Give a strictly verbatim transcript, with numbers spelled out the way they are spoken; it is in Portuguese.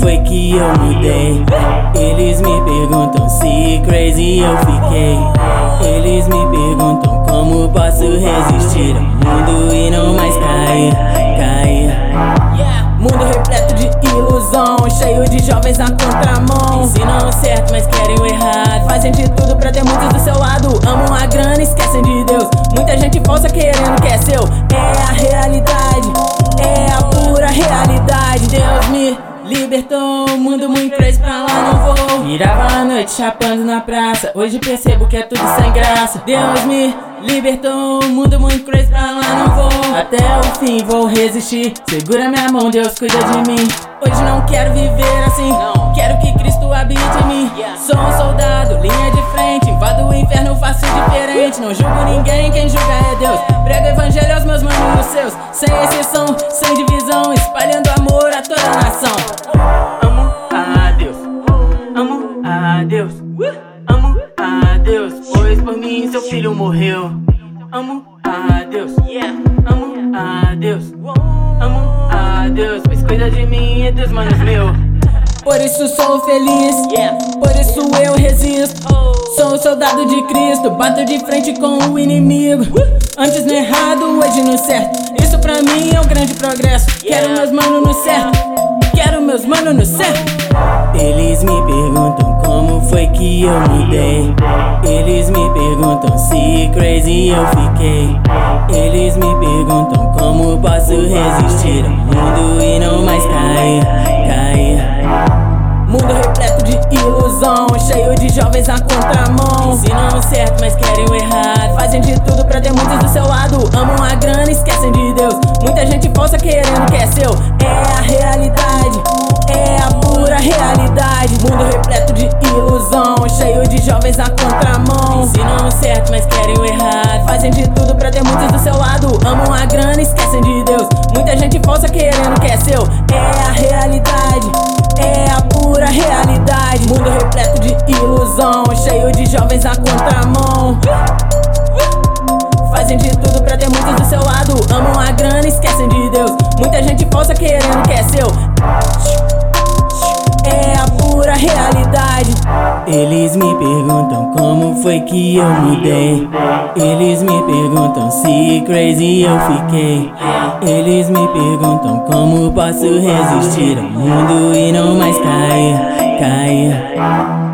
foi que eu mudei. Eles me perguntam se crazy eu fiquei. Eles me perguntam como posso resistir ao mundo e não mais cair, cair. Mundo repleto de ilusão, cheio de jovens na contramão. Ensinam o certo, mas querem o errado. Fazem de tudo pra ter muitos do seu lado. Amam a grana, esquecem de Deus. Muita gente falsa querendo o que é seu. É a realidade, é a pura realidade. Deus me libertou, mundo muito crazy, pra lá não vou. Virava a noite chapando na praça, hoje percebo que é tudo sem graça. Deus me libertou, mundo muito crazy, pra lá não vou. Até o fim vou resistir, segura minha mão, Deus cuida de mim. Hoje não quero viver assim, quero que Cristo habite em mim. Sou um soldado, linha de frente, invado o inferno, faço diferente. Não julgo ninguém, quem julga é Deus. Prego o evangelho aos meus manos e os seus, sem exceção, sem divisão, espalhando amor a toda a nação. Amo a Deus, amo a Deus, amo a Deus, pois por mim seu filho morreu. Amo a Deus, amo a Deus, amo a Deus, pois cuida de mim e dos manos meus. Por isso sou feliz, por isso eu resisto. Sou um soldado de Cristo, bato de frente com o inimigo. Antes no errado, hoje no certo. Isso pra mim é um grande progresso. Quero meus manos no certo, quero meus manos no certo. Eles me perguntam como foi que eu mudei. Eles me perguntam se crazy eu fiquei. Eles me perguntam como posso resistir ao mundo e não mais cair, cair. Mundo repleto de ilusão, cheio de jovens na contramão. Ensinam o certo, mas querem o errado. Fazem de tudo pra ter muitos do seu lado. Amam a grana, esquecem de Deus. Muita gente falsa querendo o que é seu. É a realidade, é a pura realidade. Mundo repleto de ilusão, cheio de jovens na contramão. Ensinam o certo, mas querem o errado. Fazem de tudo pra ter muitos do seu lado. Amam a grana, esquecem de Deus. Muita gente falsa querendo o que é seu. É a realidade, é a pura realidade. Mundo repleto de ilusão, cheio de jovens na contramão. Fazem de tudo pra ter muitos do seu lado. Amam a grana, esquecem de Deus. Muita gente falsa querendo o que é seu. É a pura realidade. Eles me perguntam como foi que eu mudei. Eles me perguntam se crazy eu fiquei. Eles me perguntam como posso resistir ao mundo e não mais cair, cair.